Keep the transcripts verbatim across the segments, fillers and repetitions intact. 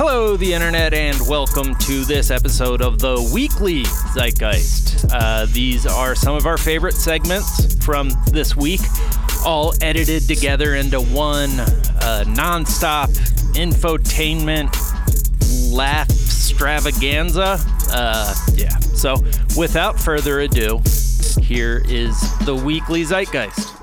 Hello, the internet, and welcome to this episode of the Weekly Zeitgeist. Uh, these are some of our favorite segments from this week, all edited together into one uh, non-stop infotainment laugh extravaganza. Uh, yeah, so without further ado, here is the Weekly Zeitgeist.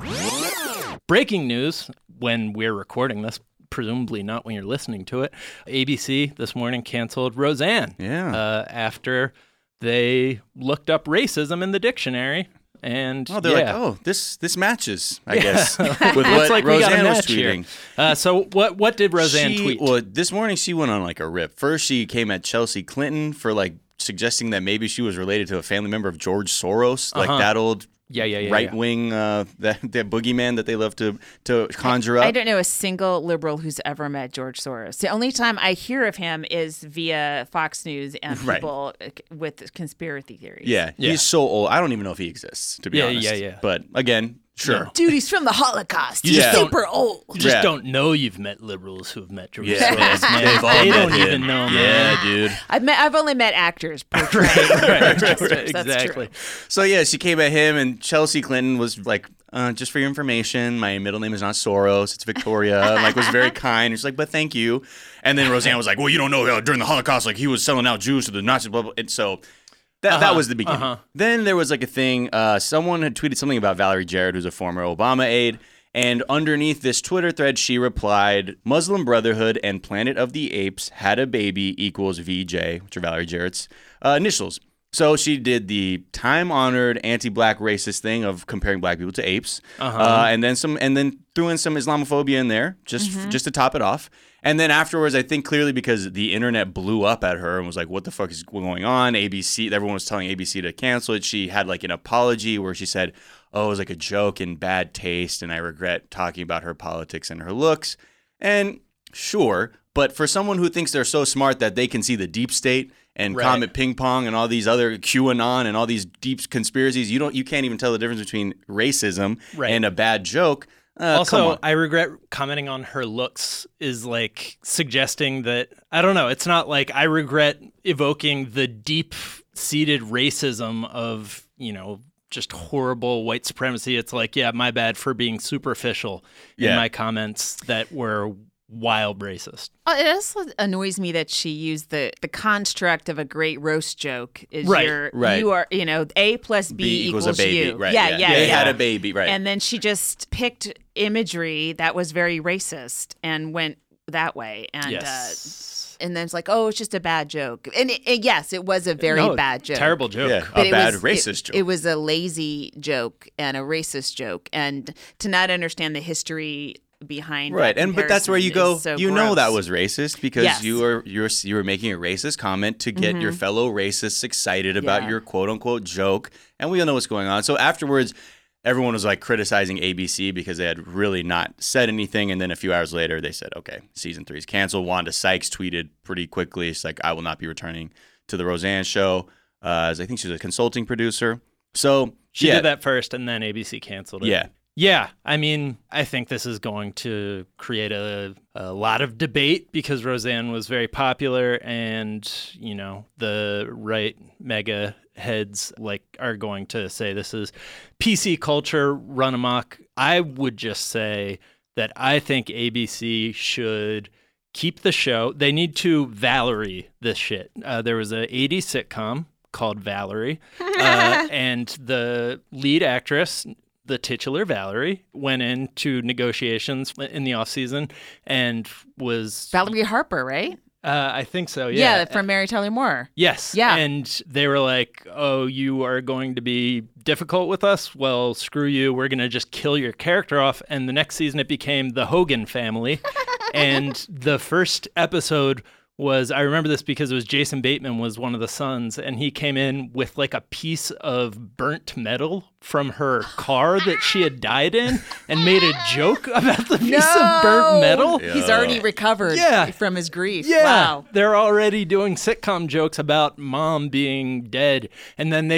Breaking news when we're recording this. Presumably not when you're listening to it. A B C this morning canceled Roseanne. Yeah. Uh, after they looked up racism in the dictionary, and oh, they're yeah. like, oh, this this matches, I guess, with Looks what like we got a Roseanne was match here. tweeting. Uh, so what what did Roseanne she, tweet? Well, this morning she went on like a rip. First, she came at Chelsea Clinton for like suggesting that maybe she was related to a family member of George Soros, like Uh-huh. that old. Yeah, yeah, yeah. right wing, uh, that that boogeyman that they love to to conjure up. I don't know a single liberal who's ever met George Soros. The only time I hear of him is via Fox News and Right. people with conspiracy theories. Yeah, Yeah. he's so old. I don't even know if he exists, to be Yeah, honest. yeah, yeah. But again, sure. No. Dude, he's from the Holocaust. You He's just super old. You just Yeah. don't know you've met liberals who have met George Yeah, Soros, man. they've all They met don't him. even know, man. Yeah, dude. I've met. I've only met actors portraying Right, injustice. right, That's exactly. true. So yeah, she came at him, and Chelsea Clinton was like, uh, "Just for your information, my middle name is not Soros; it's Victoria." And, like, was very kind. She's like, "But thank you." And then Roseanne was like, "Well, you don't know how during the Holocaust, like he was selling out Jews to the Nazis." Blah blah. And so that Uh-huh, that was the beginning. uh-huh. Then there was like a thing. Uh, someone had tweeted something about Valerie Jarrett, who's a former Obama aide. And underneath this Twitter thread, she replied, "Muslim Brotherhood and Planet of the Apes had a baby equals V J," which are Valerie Jarrett's uh, initials. So she did the time-honored anti-black racist thing of comparing black people to apes, Uh-huh. uh, and then some, and then threw in some Islamophobia in there just just to top it off. And then afterwards, I think clearly because the internet blew up at her and was like, "What the fuck is going on?" A B C, everyone was telling A B C to cancel it. She had like an apology where she said, "Oh, it was like a joke in bad taste, and I regret talking about her politics and her looks." And sure, but for someone who thinks they're so smart that they can see the deep state and Right. Comet Ping Pong and all these other QAnon and all these deep conspiracies, you don't, you can't even tell the difference between racism Right. and a bad joke. Uh, come Also, on. I regret commenting on her looks is like suggesting that, I don't know, it's not like I regret evoking the deep-seated racism of, you know, just horrible white supremacy. It's like, yeah, my bad for being superficial in Yeah. my comments that were wild racist. Oh, it also annoys me that she used the the construct of a great roast joke. Is Right, your, right. You are, you know, A plus B, B equals a baby, you. right? Yeah, yeah, They yeah. had a baby, right? And then she just picked imagery that was very racist and went that way. And Yes. uh, and then it's like, oh, it's just a bad joke. And it, it- yes, it was a very No, bad joke. Terrible joke. yeah, But a it bad was, racist it, joke. It was a lazy joke and a racist joke, and to not understand the history behind Right, that and but that's where you go. comparison is so You know that gross. was racist because Yes. you were you were you were making a racist comment to get your fellow racists excited about Yeah. your quote unquote joke, and we all know what's going on. So afterwards, everyone was like criticizing A B C because they had really not said anything, and then a few hours later, they said, "Okay, season three is canceled." Wanda Sykes tweeted pretty quickly, "It's like I will not be returning to the Roseanne show." Uh, as I think she was a consulting producer. So She yeah, did that first, and then A B C canceled it. yeah. Yeah, I mean, I think this is going to create a, a lot of debate because Roseanne was very popular, and you know the right mega heads like are going to say this is P C culture run amok. I would just say that I think A B C should keep the show. They need to Valerie this shit. Uh, there was a eighties sitcom called Valerie, uh, and the lead actress, the titular Valerie, went into negotiations in the offseason and was... Valerie Harper, right? Uh, I think so, yeah. Yeah, from Mary Tyler Moore. Yes. Yeah. And they were like, oh, you are going to be difficult with us? Well, screw you. We're going to just kill your character off. And the next season it became the Hogan family. And the first episode was, I remember this because it was Jason Bateman was one of the sons, and he came in with like a piece of burnt metal from her car that she had died in and made a joke about the piece of burnt metal. He's already recovered Yeah. from his grief. Yeah, Wow. they're already doing sitcom jokes about mom being dead, and then they just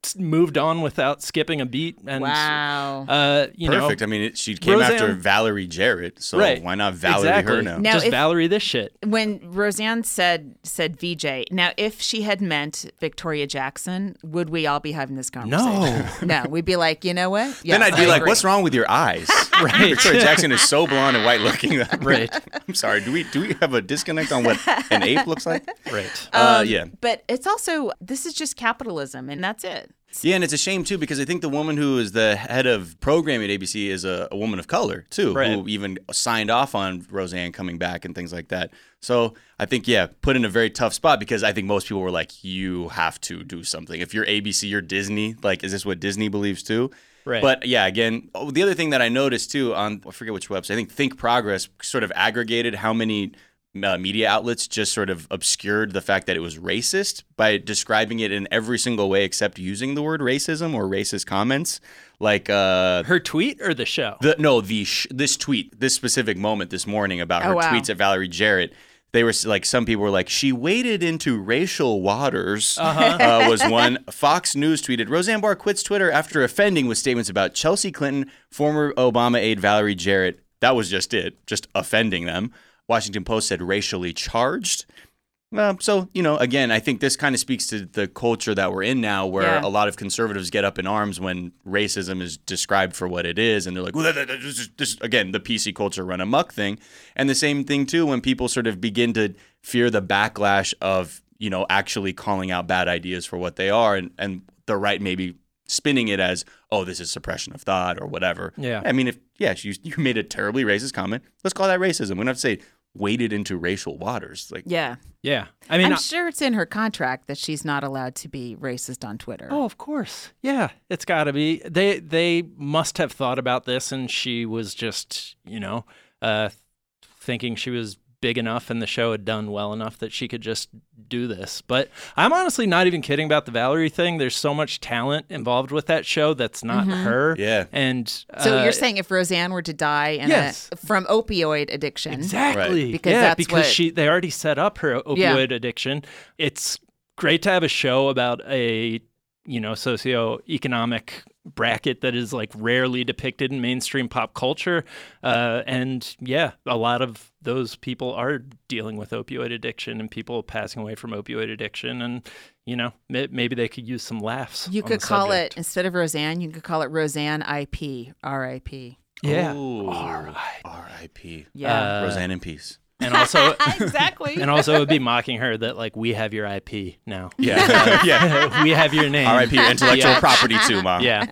moved on without skipping a beat. And, wow. Uh, you Perfect. know, I mean, it, she came Roseanne, after Valerie Jarrett, so right. why not Valerie exactly. her now? Now, Just if- Valerie this shit. When Roseanne said said V J, now if she had meant Victoria Jackson, would we all be having this conversation? No. No, we'd be like, you know what? Then Yes, I'd be I like, agree. what's wrong with your eyes? Right. Victoria Jackson is so blonde and white looking. Right. I'm sorry. Do we do we have a disconnect on what an ape looks like? Right. Uh, Um, yeah. But it's also, this is just capitalism, and that's it. Yeah, and it's a shame too because I think the woman who is the head of programming at A B C is a, a woman of color too, Right. who even signed off on Roseanne coming back and things like that. So I think yeah, put in a very tough spot because I think most people were like, you have to do something. If you're A B C, you're Disney. Like, is this what Disney believes too? Right. But yeah, again, oh, the other thing that I noticed too on I forget which website, I think Think Progress sort of aggregated how many uh, media outlets just sort of obscured the fact that it was racist by describing it in every single way except using the word racism or racist comments. Like uh, Her tweet or the show? the no the sh- this tweet, this specific moment this morning about Oh, her wow. tweets at Valerie Jarrett. They were like, some people were like, she waded into racial waters, Uh-huh. uh, was one. Fox News tweeted, Roseanne Barr quits Twitter after offending with statements about Chelsea Clinton, former Obama aide Valerie Jarrett. That was just it, just offending them. Washington Post said racially charged. Uh, so, you know, again, I think this kind of speaks to the culture that we're in now where Yeah. a lot of conservatives get up in arms when racism is described for what it is. And they're like, well, that, that, this, is- this, again, the P C culture run amok thing. And the same thing, too, when people sort of begin to fear the backlash of, you know, actually calling out bad ideas for what they are and, and the right maybe spinning it as, oh, this is suppression of thought or whatever. Yeah. I mean, if, yeah, you, you made a terribly racist comment, let's call that racism. We don't have to say waded into racial waters. Like, Yeah. Yeah. I mean, I'm I- sure it's in her contract that she's not allowed to be racist on Twitter. Oh, of course. Yeah, it's got to be. They they must have thought about this, and she was just, you know, uh, thinking she was big enough and the show had done well enough that she could just do this. But I'm honestly not even kidding about the Valerie thing. There's so much talent involved with that show that's not her. Yeah. And So uh, you're saying if Roseanne were to die in Yes. a, from opioid addiction, Exactly. Right. Because yeah, that's because what- she they already set up her opioid addiction. It's great to have a show about a, you know, socioeconomic bracket that is like rarely depicted in mainstream pop culture. Uh, and yeah, a lot of those people are dealing with opioid addiction and people passing away from opioid addiction. And, you know, may- maybe they could use some laughs. you on could the call subject. it, instead of Roseanne, you could call it Roseanne I P, R I P. Yeah. Ooh. R I R I P Yeah. Uh, Roseanne in peace. And also, exactly. and also it would be mocking her that like we have your I P now. Yeah. yeah. we have your name. R I P intellectual Yeah. property too, Mom. Yeah.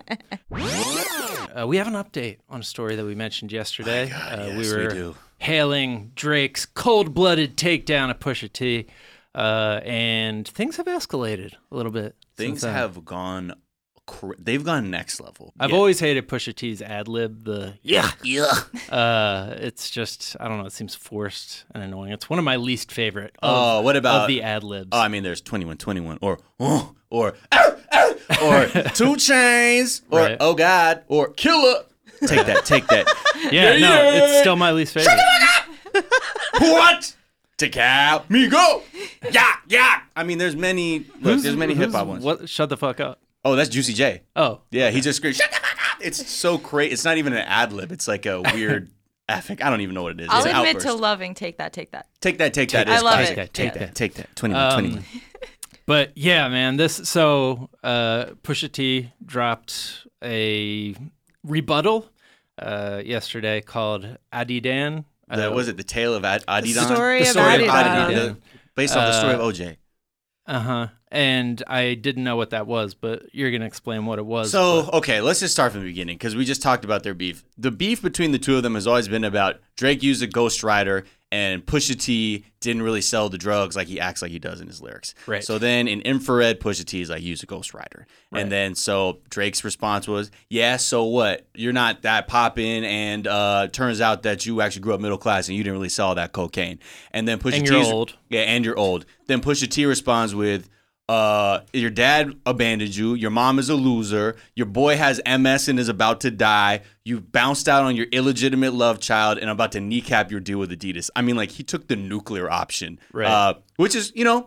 Uh, we have an update on a story that we mentioned yesterday. uh, yes, we we were do. hailing Drake's cold-blooded takedown of Pusha T, uh, and things have escalated a little bit. Things since then. have gone, cr- they've gone next level. I've Yeah. always hated Pusha T's ad lib. The yeah, yeah. Uh, it's just I don't know. It seems forced and annoying. It's one of my least favorite. Of, Oh, what about- of the ad libs? Oh, I mean, there's twenty-one twenty-one or oh, or ow, ow, or Two Chains or Right. oh God or Killer. Take that, take that. yeah, no, it's still my least favorite. What? Take out me go. Yeah, yeah. I mean, there's many. Look, Who's- there's many who's- hip hop ones. What? Shut the fuck up. Oh, that's Juicy J. Oh, Yeah, he just screams. Shut the fuck up. It's so crazy. It's not even an ad lib. It's like a weird. Epic. I don't even know what it is. I'll it's an admit outburst. to loving Take That, Take That. Take that, take that. I is love classic. it. Take Yeah. that, take that. twenty-one, Um, twenty-one. But yeah, man, this so uh, Pusha T dropped a rebuttal uh, yesterday called Adidan. The, Uh, was it the tale of Ad- Adidon? Story the of story of Adidon. Adidon. Based off the story of Uh, O J. Uh huh. And I didn't know what that was, but you're gonna explain what it was. So, okay, let's just start from the beginning because we just talked about their beef. The beef between the two of them has always been about Drake used a ghostwriter and Pusha T didn't really sell the drugs like he acts like he does in his lyrics. Right. So then in Infrared, Pusha T is like, use a ghostwriter. Right. And then so Drake's response was, yeah, so what? You're not that poppin', and uh, turns out that you actually grew up middle class and you didn't really sell that cocaine. And then Pusha And T's, you're old. Yeah, and you're old. Then Pusha T responds with, uh, your dad abandoned you. Your mom is a loser. Your boy has M S and is about to die. You bounced out on your illegitimate love child, and I'm about to kneecap your deal with Adidas. I mean, like, he took the nuclear option, Right. uh, which is, you know,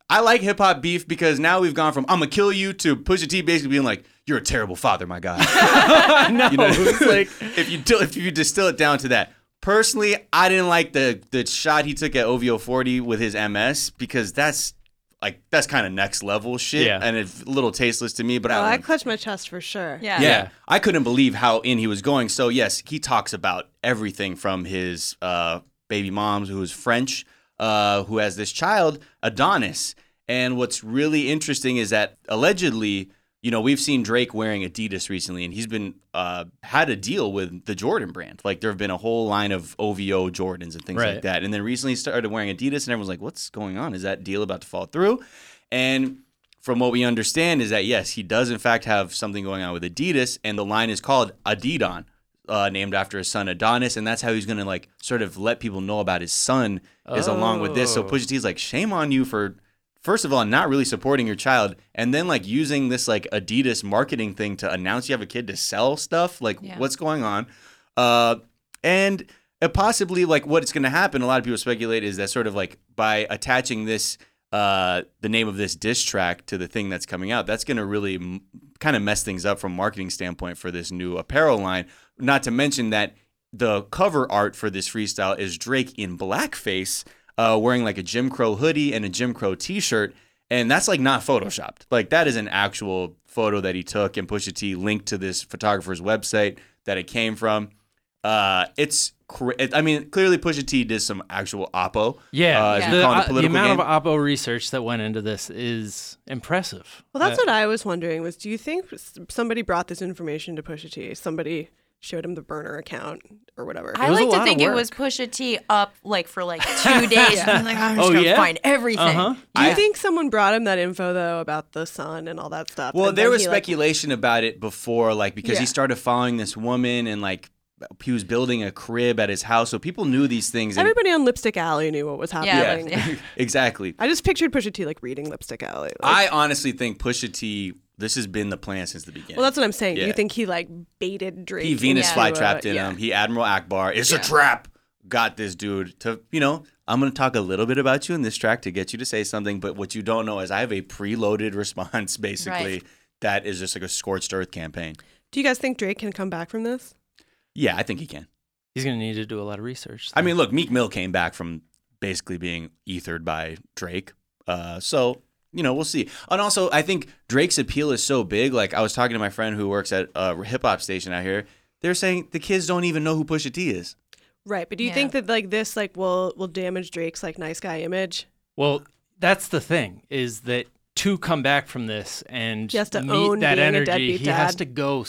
I like hip hop beef because now we've gone from I'm gonna kill you to Pusha T basically being like, you're a terrible father, my guy. no, you know, it's like if you do, if you distill it down to that. Personally, I didn't like the the shot he took at O V O forty with his M S because that's like that's kind of next level shit, yeah. and it's a little tasteless to me. But oh, I, I clutched my chest for sure. Yeah. yeah, Yeah. I couldn't believe how in he was going. So yes, he talks about everything from his uh, baby moms, who is French, uh, who has this child, Adonis. And what's really interesting is that allegedly, you know, we've seen Drake wearing Adidas recently, and he's been uh, had a deal with the Jordan brand. Like there have been a whole line of O V O Jordans and things right. like that. And then recently he started wearing Adidas, and everyone's like, "What's going on? Is that deal about to fall through?" And from what we understand is that yes, he does in fact have something going on with Adidas, and the line is called Adidon, uh, named after his son Adonis, and that's how he's gonna like sort of let people know about his son is Oh. along with this. So Pusha T's like, shame on you for. First of all, not really supporting your child, and then like using this like Adidas marketing thing to announce you have a kid to sell stuff. Like, Yeah. what's going on? Uh, and uh, possibly like what's going to happen. A lot of people speculate is that sort of like by attaching this, uh, the name of this diss track to the thing that's coming out, that's going to really m- kind of mess things up from a marketing standpoint for this new apparel line. Not to mention that the cover art for this freestyle is Drake in blackface. Uh, wearing like a Jim Crow hoodie and a Jim Crow t-shirt, and that's like not photoshopped. Like that is an actual photo that he took, and Pusha T linked to this photographer's website that it came from. Uh, it's, cra- it, I mean, clearly Pusha T did some actual oppo. Yeah, uh, as Yeah. we the, call it in uh, the the political amount game. of Oppo research that went into this is impressive. Well, that's Uh, what I was wondering was, do you think s- somebody brought this information to Pusha T? Somebody showed him the burner account or whatever. I was a like to lot of think it work. was Pusha T up like for like two days. And I'm like, I'm just Oh, gonna yeah? find everything. Uh-huh. Do you I- think someone brought him that info though about the son and all that stuff? Well, and there then was he, like, speculation about it before, like because Yeah. he started following this woman and like he was building a crib at his house, so people knew these things. And, everybody on Lipstick Alley knew what was Yeah, happening. yeah. exactly. I just pictured Pusha T like reading Lipstick Alley. Like, I honestly think Pusha T. This has been the plan since the beginning. well, that's what I'm saying. Do Yeah. you think he like baited Drake? He Venus into, uh, flytrapped in yeah. him. He Admiral Akbar. It's Yeah. a trap. Got this dude to, you know, I'm going to talk a little bit about you in this track to get you to say something. But what you don't know is I have a preloaded response, basically, Right. that is just like a scorched earth campaign. Do you guys think Drake can come back from this? Yeah, I think he can. He's going to need to do a lot of research. I mean, look, Meek Mill came back from basically being ethered by Drake. Uh, so, you know, we'll see. And also, I think Drake's appeal is so big. Like, I was talking to my friend who works at a hip hop station out here. They're saying the kids don't even know who Pusha T is. Right, but do you Yeah. think that like this like will will damage Drake's like nice guy image? Well, that's the thing is that to come back from this and He has to meet own that being a energy, deadbeat he has dad. to go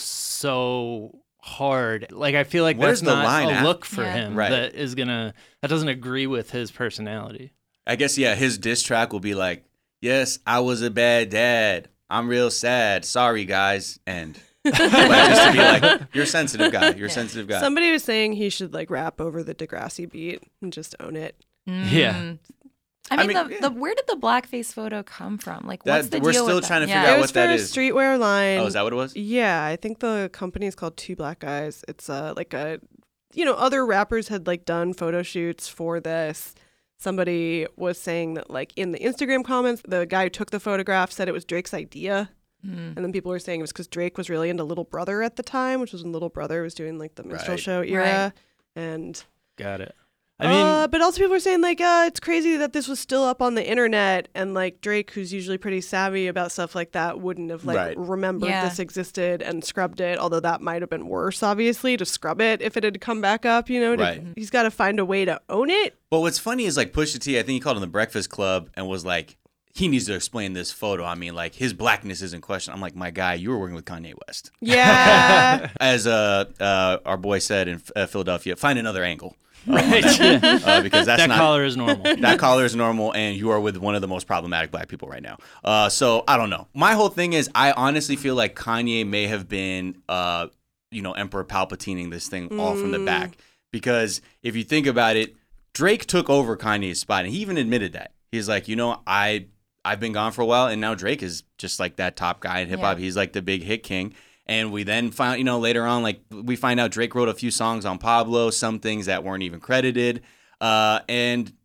so hard. Like I feel like Where's that's the not line a at? look for Yeah. him Right. that is gonna that doesn't agree with his personality. I guess, yeah, his diss track will be like, yes, I was a bad dad. I'm real sad. Sorry, guys. And like, just to be like, you're a sensitive guy. You're a sensitive guy. Somebody was saying he should like rap over the Degrassi beat and just own it. Yeah. Mm. I mean, I mean, the, yeah. the where did the blackface photo come from? Like, That- what's the we're deal still with trying that? to Yeah. figure out it what was that for a is. streetwear line. Oh, is that what it was? Yeah, I think the company is called Two Black Guys. It's uh, like a, you know, other rappers had like done photo shoots for this. Somebody was saying that like in the Instagram comments, the guy who took the photograph said it was Drake's idea. Mm. And then people were saying it was because Drake was really into Little Brother at the time, which was when Little Brother was doing like the minstrel Right. show era. And Got it. I mean, uh, but also people were saying like, uh, it's crazy that this was still up on the internet, and like Drake, who's usually pretty savvy about stuff like that, wouldn't have like Right. remembered Yeah. this existed and scrubbed it. Although that might have been worse, obviously, to scrub it if it had come back up. You know, to- Right. he's got to find a way to own it. But what's funny is like Pusha T, I think he called on the Breakfast Club and was like, he needs to explain this photo. I mean, like his blackness is in question. I'm like, my guy, you were working with Kanye West. Yeah, As uh, uh, our boy said in uh, Philadelphia, find another angle. right. yeah. Uh, because that's That not collar is normal. that collar is normal, and you are with one of the most problematic black people right now. Uh, so I don't know. My whole thing is, I honestly feel like Kanye may have been, uh, you know, Emperor Palpatining this thing all from the Mm. back. Because if you think about it, Drake took over Kanye's spot, and he even admitted that. He's like, you know, I I've been gone for a while, and now Drake is just like that top guy in hip hop. Yeah. He's like the big hit king. And we then find, you know, later on, like we find out Drake wrote a few songs on Pablo, some things that weren't even credited. Uh, and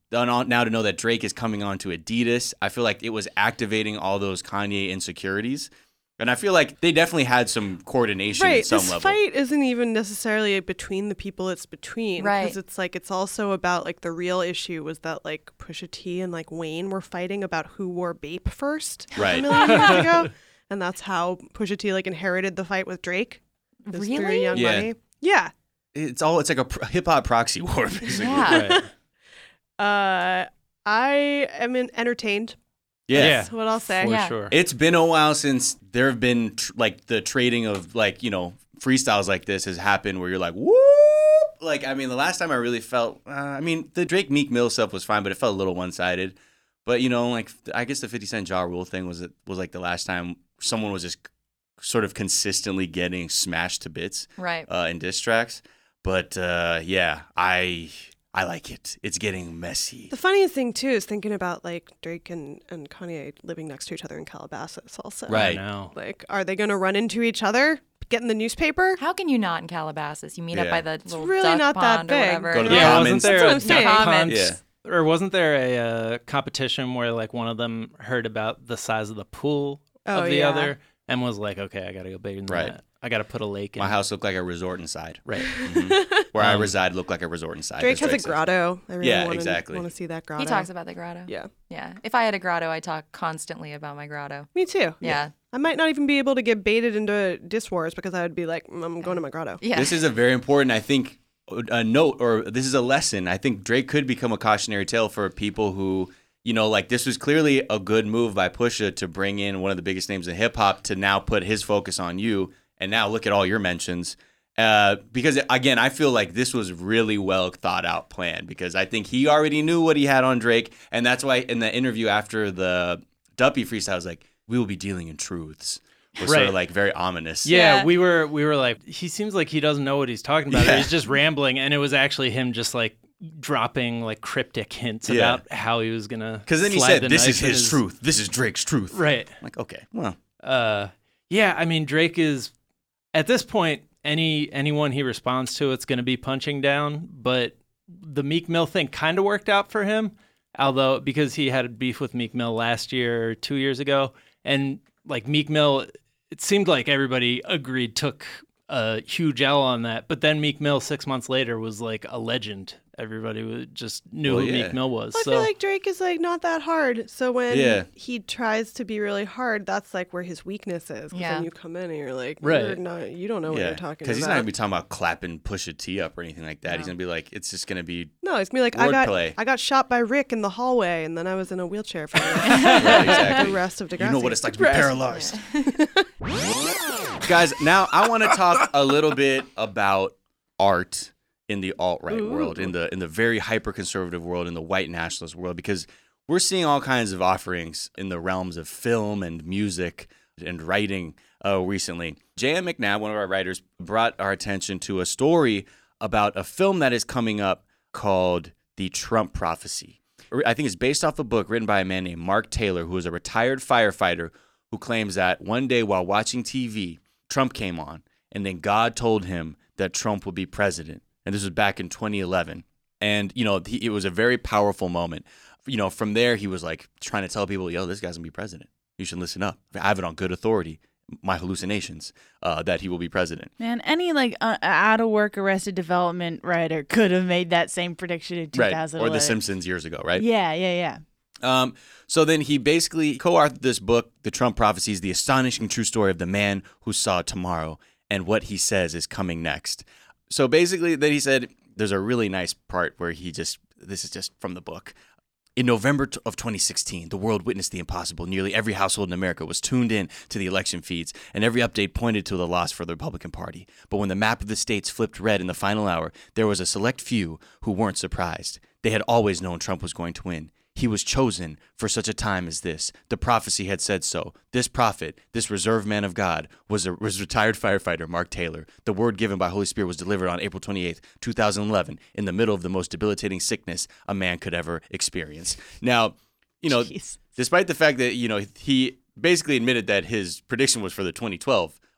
now to know that Drake is coming on to Adidas, I feel like it was activating all those Kanye insecurities. And I feel like they definitely had some coordination right. at some this level. fight isn't even necessarily between the people it's between. Right. Because it's like, it's also about like the real issue was that like Pusha T and like Wayne were fighting about who wore Bape first Right. a million years ago. And that's how Pusha T like inherited the fight with Drake. Is through Really? Young Yeah. Money. Yeah. It's all it's like a pr- hip hop proxy war, basically. Yeah. Right. Uh, I am in- entertained. Yeah. Yeah. That's what I'll say. For Yeah. sure. It's been a while since there have been tr- like the trading of like, you know, freestyles like this has happened where you're like, whoop. Like, I mean, the last time I really felt, uh, I mean, the Drake Meek Mill stuff was fine, but it felt a little one sided. But, you know, like, I guess the fifty Cent Ja Rule thing was, was like the last time someone was just sort of consistently getting smashed to bits Right. uh, in diss tracks. But, uh, yeah, I. I like it. It's getting messy. The funniest thing too is thinking about like Drake and, and Kanye living next to each other in Calabasas also. Right. I know. Like, are they going to run into each other, get in the newspaper? How can you not in Calabasas? You meet up Yeah. by the little really duck not that pond big. or whatever. Go to the Yeah, Commons. wasn't there That's what a I'm saying. duck Commons. hunt? Or wasn't there a uh, competition where like one of them heard about the size of the pool Oh, of the yeah. other and was like, okay, I got to go bigger than Right. that. I got to put a lake in. My house looked like a resort inside. Right. Where I Um, reside looked like a resort inside. Drake as has a Drake says. grotto. I really Yeah, want exactly. to see that grotto. He talks about the grotto. Yeah. Yeah. If I had a grotto, I talk constantly about my grotto. Me too. Yeah. I might not even be able to get baited into diss wars because I would be like, "Mm, I'm going to my grotto. Yeah. This is a very important, I think, a note, or this is a lesson. I think Drake could become a cautionary tale for people who, you know, like this was clearly a good move by Pusha to bring in one of the biggest names in hip hop to now put his focus on you. And now look at all your mentions. Uh, because, again, I feel like this was really well thought out plan because I think he already knew what he had on Drake. And that's why in the interview after the Duppy freestyle, I was like, we will be dealing in truths. It was sort Right. of like very ominous. Yeah, Yeah. we were we were like, he seems like he doesn't know what he's talking about. Or Yeah. he's just rambling, and it was actually him just like dropping like cryptic hints Yeah. about how he was gonna. Because then he slide said, the this knife is in his truth. This is Drake's truth. Right. I'm like, okay, well. Uh, yeah. I mean, Drake is at this point. Any anyone he responds to, it's gonna be punching down. But the Meek Mill thing kind of worked out for him, although because he had a beef with Meek Mill last year or two years ago, and like Meek Mill, it seemed like everybody agreed took a huge L on that. But then Meek Mill six months later was like a legend. Everybody would just knew Well, who yeah. Meek Mill was. I so feel like Drake is like not that hard. So when Yeah. he tries to be really hard, that's like where his weakness is. 'Cause Yeah. then you come in and you're like, Right. you're not, you don't know what Yeah, you're talking about. because he's not gonna be talking about clapping Pusha T up or anything like that. He's No. gonna be like, it's just gonna be No, it's gonna be like I got Wordplay. I got shot by Rick in the hallway, and then I was in a wheelchair for the rest, Right, exactly. the rest of Degrassi. You know what it's like to be Right. paralyzed. Guys, now I want to talk a little bit about art in the alt-right Ooh. world, in the in the very hyper-conservative world, in the white nationalist world, because we're seeing all kinds of offerings in the realms of film and music and writing uh, recently. J M McNabb, one of our writers, brought our attention to a story about a film that is coming up called The Trump Prophecy. I think it's based off a book written by a man named Mark Taylor, who is a retired firefighter who claims that one day while watching T V, Trump came on, and then God told him that Trump would be president. And this was back in twenty eleven. And, you know, he, it was a very powerful moment. You know, from there, he was like trying to tell people, yo, this guy's going to be president. You should listen up. I have it on good authority, my hallucinations, uh, that he will be president. Man, any like uh, out of work Arrested Development writer could have made that same prediction in two Right. thousand Or eleven. The Simpsons years ago, right? Yeah, yeah, yeah. Um, so then he basically co-authored this book, The Trump Prophecies, the astonishing true story of the man who saw tomorrow and what he says is coming next. So basically then he said, there's a really nice part where he just, this is just from the book. In November of twenty sixteen, the world witnessed the impossible. Nearly every household in America was tuned in to the election feeds, and every update pointed to the loss for the Republican Party. But when the map of the states flipped red in the final hour, there was a select few who weren't surprised. They had always known Trump was going to win. He was chosen for such a time as this. The prophecy had said so. This prophet, this reserved man of God, was a was retired firefighter Mark Taylor. The word given by Holy Spirit was delivered on April twenty-eighth, two thousand eleven, in the middle of the most debilitating sickness a man could ever experience. Now, you know, Jeez. despite the fact that, you know, he basically admitted that his prediction was for the twenty twelve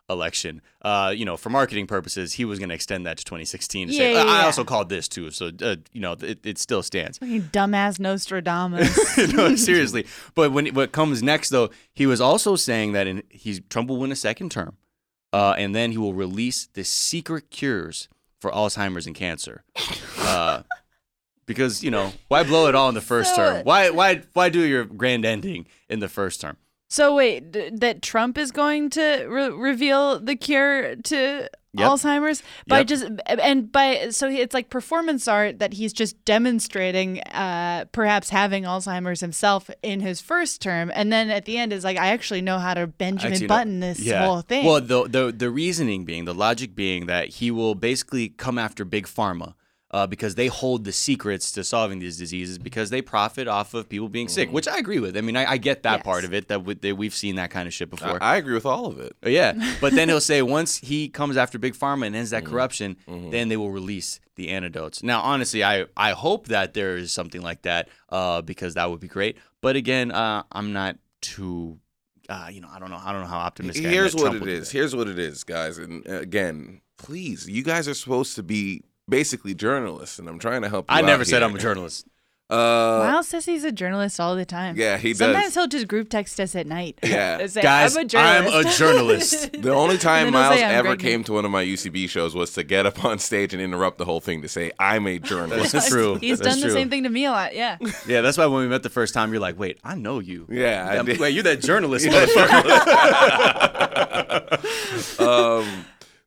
election. Uh, you know, for marketing purposes, he was going to extend that to twenty sixteen. To Yeah, say, yeah, I yeah. also called this too, so uh, you know, it, it still stands. Fucking dumbass Nostradamus. No, seriously. But when what comes next, though, he was also saying that in, he's Trump will win a second term, uh, and then he will release the secret cures for Alzheimer's and cancer. Uh, because you know, why blow it all in the first So- term? Why why why do your grand ending in the first term? So wait, d- that Trump is going to re- reveal the cure to Yep. Alzheimer's by Yep. just and by so he- it's like performance art that he's just demonstrating, uh, perhaps having Alzheimer's himself in his first term, and then at the end is like, I actually know how to Benjamin Actually, no. Button this Yeah. whole thing. Well, the, the the reasoning being, the logic being that he will basically come after big pharma uh, because they hold the secrets to solving these diseases because they profit off of people being sick, which I agree with. I mean, I, I get that Yes. part of it that, we, that we've seen that kind of shit before. I, I agree with all of it. Oh, yeah, but then he'll say once he comes after big pharma and ends that corruption, then they will release the antidotes. Now, honestly, I I hope that there is something like that uh, because that would be great. But again, uh, I'm not too, uh, you know, I don't know, I don't know how optimistic. I am Here's that what Trump it will do is. that. Here's what it is, guys. And uh, again, please, you guys are supposed to be basically journalists, and I'm trying to help you I out never said here. I'm a journalist. Uh, Miles says he's a journalist all the time. Yeah, he does. Sometimes he'll just group text us at night. Yeah. And say, Guys, I'm a journalist. I'm a journalist. The only time And then he'll Miles say, "I'm ever Greg came Nick." to one of my U C B shows was to get up on stage and interrupt the whole thing to say, I'm a journalist. That's true. He's That's done the true. same thing to me a lot. Yeah. Yeah, that's why when we met the first time, you're like, wait, I know you. Yeah, I That- did. Wait, you're that journalist, motherfucker. um,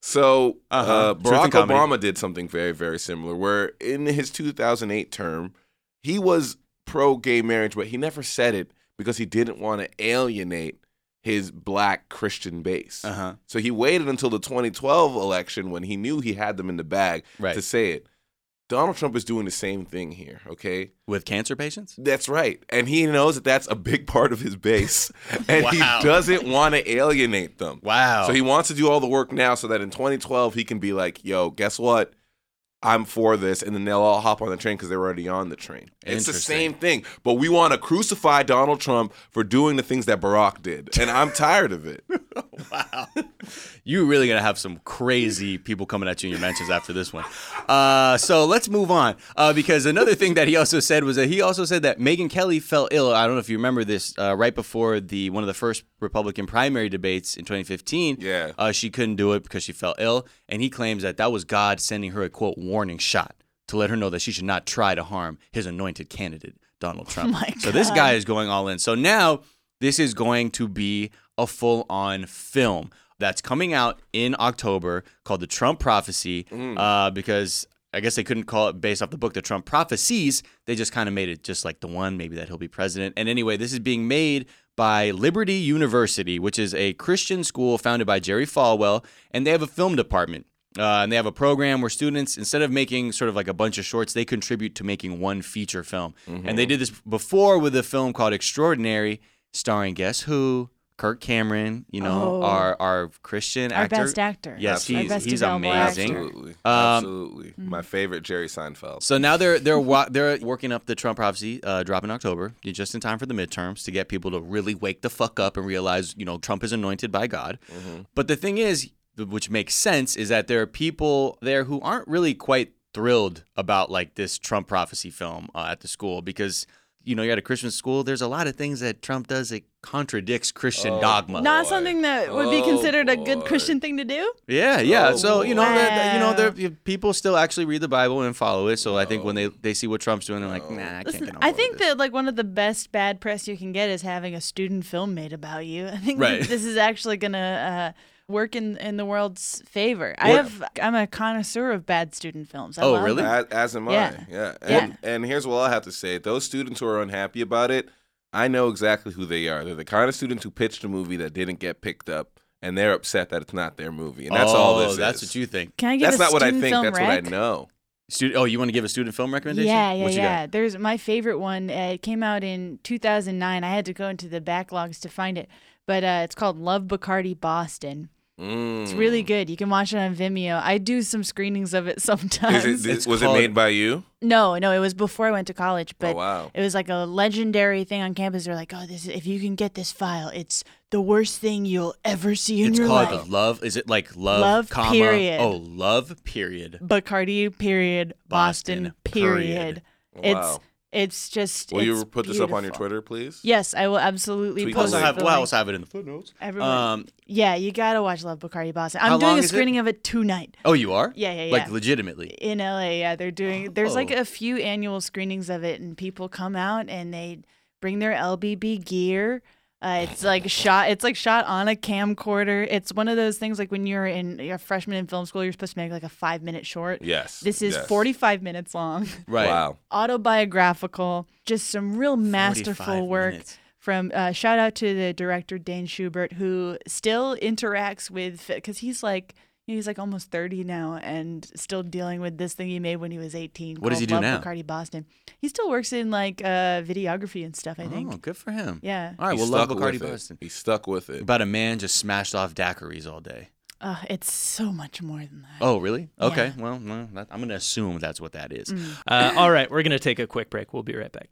so Uh-huh. uh, Truth Barack and comedy. Obama did something very, very similar where in his two thousand eight term, he was pro-gay marriage, but he never said it because he didn't want to alienate his black Christian base. Uh-huh. So he waited until the twenty twelve election when he knew he had them in the bag Right. to say it. Donald Trump is doing the same thing here, okay? With cancer patients? That's right. And he knows that that's a big part of his base. And Wow. he doesn't want to alienate them. Wow. So he wants to do all the work now so that in twenty twelve he can be like, yo, guess what? I'm for this. And then they'll all hop on the train because they're already on the train. It's the Interesting. same thing. But we want to crucify Donald Trump for doing the things that Barack did. And I'm tired of it. Wow. You really going to have some crazy people coming at you in your mentions after this one. Uh, so let's move on. Uh, because another thing that he also said was that he also said that Megyn Kelly fell ill. I don't know if you remember this, uh, right before the one of the first Republican primary debates in twenty fifteen. Yeah. Uh, she couldn't do it because she fell ill. And he claims that that was God sending her a, quote, warning shot to let her know that she should not try to harm his anointed candidate, Donald Trump. my So this God. guy is going all in. So now this is going to be a full-on film that's coming out in October called The Trump Prophecy uh, because I guess they couldn't call it based off the book, The Trump Prophecies. They just kind of made it just like the one, maybe that he'll be president. And anyway, this is being made by Liberty University, which is a Christian school founded by Jerry Falwell, and they have a film department. Uh, and they have a program where students, instead of making sort of like a bunch of shorts, they contribute to making one feature film. And they did this before with a film called Extraordinary, starring guess who? Kirk Cameron, you know, Oh. our our Christian Our actor. best actor. Yes, Our he's best he's available amazing. actor. Absolutely. Um, Absolutely. My favorite, Jerry Seinfeld. So now they're they're wa- they're working up the Trump Prophecy, uh, drop in October, just in time for the midterms to get people to really wake the fuck up and realize, you know, Trump is anointed by God. But the thing is, which makes sense, is that there are people there who aren't really quite thrilled about like this Trump Prophecy film uh, at the school because, you know, you're at a Christian school. There's a lot of things that Trump does that contradicts Christian Oh, dogma. Not boy. something that would be Oh, considered a good boy. Christian thing to do. Yeah, yeah. Oh, so you know, that, that- you know, wow. there people still actually read the Bible and follow it. So I think when they, they see what Trump's doing, they're like, nah, I can't Listen, get on I board think with this. that like one of the best bad press you can get is having a student film made about you. I think Right. that this is actually gonna uh, work in in the world's favor. I What- have I'm a connoisseur of bad student films. I Oh, love really? them. As, as am Yeah. I. Yeah. Yeah. And, and here's what I have to say. Those students who are unhappy about it, I know exactly who they are. They're the kind of students who pitched a movie that didn't get picked up, and they're upset that it's not their movie. And that's oh, all this that's is. what you think. Can I give That's a not what I student think. film That's rec? what I know. Stud- oh, you want to give a student film recommendation? Yeah, yeah, What you yeah. got? There's my favorite one. Uh, it came out in two thousand nine. I had to go into the backlogs to find it, but uh, it's called Love Bacardi Boston. Mm. It's really good. You can watch it on Vimeo. I do some screenings of it sometimes. Is it, It's was called- it made by you? No, no, it was before I went to college, but Oh, wow. it was like a legendary thing on campus. They're like, "Oh, this is, if you can get this file, it's the worst thing you'll ever see in It's your called life." Love. Is it like Love, Love, comma? period. Oh, Love, period. Bacardi, period. Boston, Boston, period. period. Wow. It's it's just. Will it's you put this up on your beautiful. Twitter, please? Yes, I will absolutely Tweet post Also the it. have, for well, I like also have it in the footnotes. everyone. Um, Yeah, you gotta watch Love Bacardi Boston. I'm How doing long a is it? screening of it tonight oh, you are? Yeah, yeah, yeah. Like legitimately. in L A. Yeah, they're doing. There's like Oh. a few annual screenings of it, and people come out and they bring their L B B gear. Uh, it's like shot. It's like shot on a camcorder. It's one of those things like when you're in a freshman in film school, you're supposed to make like a five minute short. Yes. This is yes. forty-five minutes long, Right. Wow. autobiographical, just some real masterful forty-five work. minutes. From uh, shout out to the director Dane Schubert, who still interacts with, because he's like he's like almost thirty now and still dealing with this thing he made when he was eighteen. What does he called do Love now? Bacardi Boston. He still works in like uh, videography and stuff. I think. Oh, good for him. Yeah. All right, He well, Love stuck Bacardi with it. Boston. He stuck with it. About a man just smashed off daiquiris all day. Uh, it's so much more than that. Oh, really? Okay. Yeah. Well, well that, I'm going to assume that's what that is. Mm. Uh, all right, we're going to take a quick break. We'll be right back.